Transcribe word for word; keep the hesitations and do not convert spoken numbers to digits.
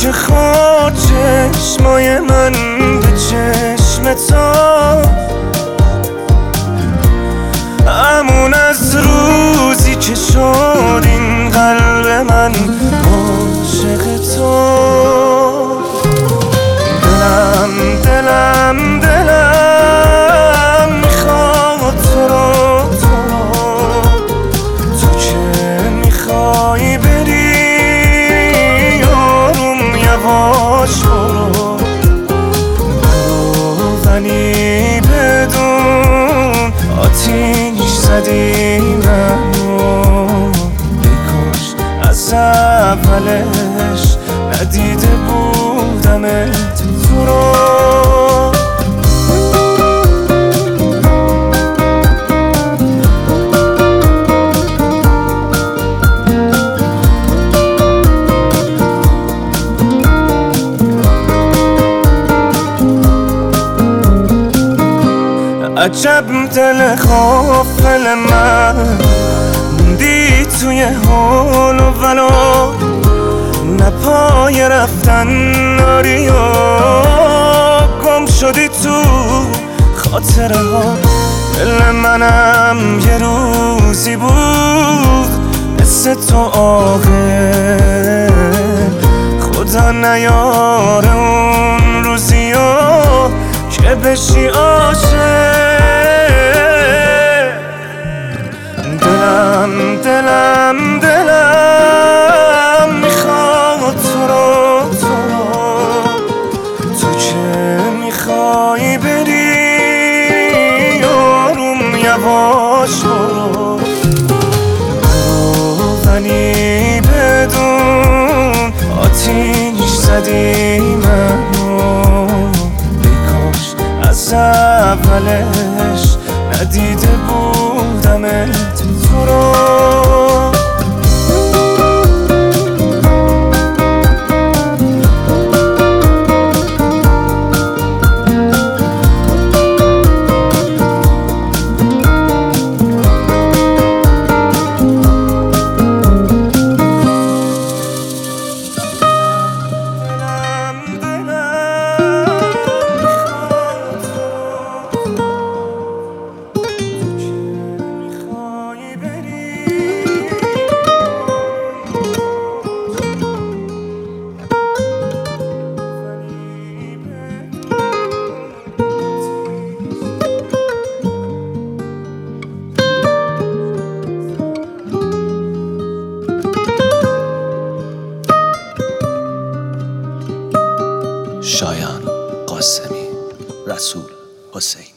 پیش خود چشمای من به چشم تو، همون از روزی که شد این قلب من عاشق تو. دلم دلم دلم میخواد تو رو، تو رو تو که میخوای بری آروم یواش برو برو، ولی بدون آتیش زدی منو، بیکاش از اولش ندیده بودمت تو رو. عجب دل غافل من موندی توی حال و ولا، نه پای رفتن داری و گم شدی تو خاطره ها. دل منم یه روزی بود مثل تو عاقل، خدا نیاره اون روزی ها که بشی عاشق. دلم دلم دلم میخواد تو رو، تو رو تو که میخوای بری آروم یواش برو برو، ولی بدون آتیش زدی منو، بیکاش از اولش ندیده بودمت تو رو. شایان قاسمی، رسول حسین.